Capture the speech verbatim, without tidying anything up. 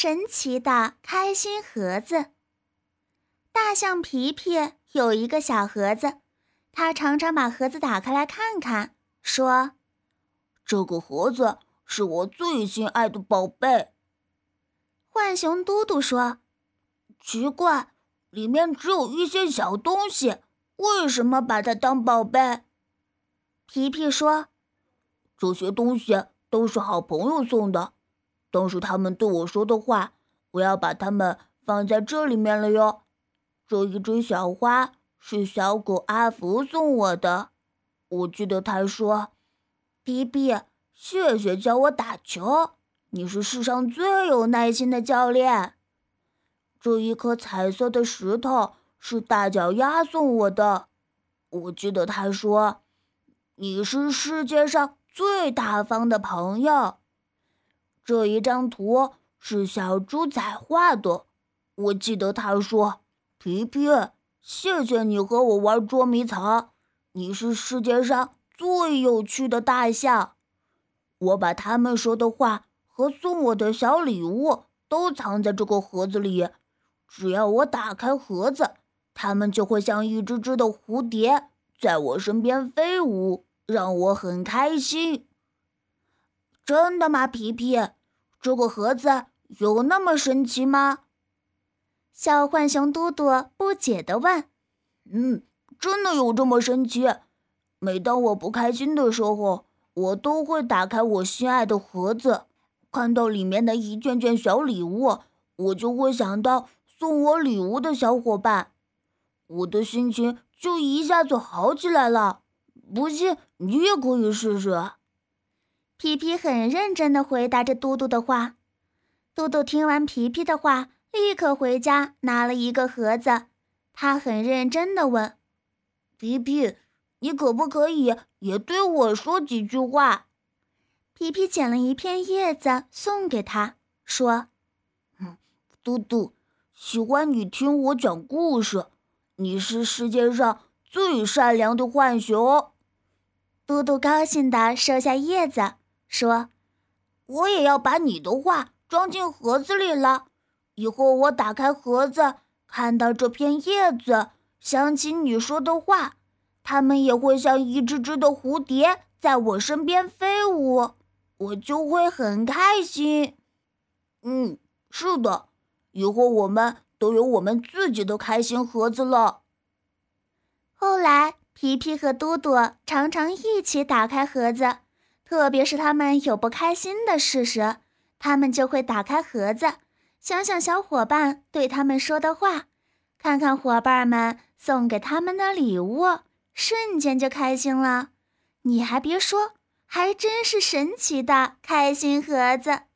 神奇的开心盒子。大象皮皮有一个小盒子，他常常把盒子打开来看看，说： 这个盒子是我最心爱的宝贝。 浣熊嘟嘟说： 奇怪，里面只有一些小东西，为什么把它当宝贝？ 皮皮说： 这些东西都是好朋友送的，但是他们对我说的话，我要把它们放在这里面了哟。这一枝小花是小狗阿福送我的，我记得他说：皮皮，谢谢教我打球，你是世上最有耐心的教练。这一颗彩色的石头是大脚丫送我的，我记得他说：你是世界上最大方的朋友。这一张图是小猪仔画的，我记得他说：皮皮，谢谢你和我玩捉迷藏，你是世界上最有趣的大象。我把他们说的话和送我的小礼物都藏在这个盒子里，只要我打开盒子，它们就会像一只只的蝴蝶在我身边飞舞，让我很开心。真的吗，皮皮？这个盒子有那么神奇吗？ 小浣熊嘟嘟不解地问。 嗯，真的有这么神奇。每当我不开心的时候，我都会打开我心爱的盒子，看到里面的一件件小礼物，我就会想到送我礼物的小伙伴，我的心情就一下子好起来了。不信，你也可以试试。 皮皮很认真地回答着嘟嘟的话。嘟嘟听完皮皮的话，立刻回家拿了一个盒子。他很认真地问： 皮皮，你可不可以也对我说几句话？ 皮皮捡了一片叶子送给他，说： 嗯，嘟嘟，喜欢你听我讲故事，你是世界上最善良的浣熊。 嘟嘟高兴地收下叶子，说： 我也要把你的话装进盒子里了，以后我打开盒子，看到这片叶子，想起你说的话，它们也会像一只只的蝴蝶在我身边飞舞，我就会很开心。嗯，是的，以后我们都有我们自己的开心盒子了。 后来，皮皮和嘟嘟常常一起打开盒子，特别是他们有不开心的事时，他们就会打开盒子，想想小伙伴对他们说的话，看看伙伴们送给他们的礼物，瞬间就开心了。你还别说，还真是神奇的开心盒子。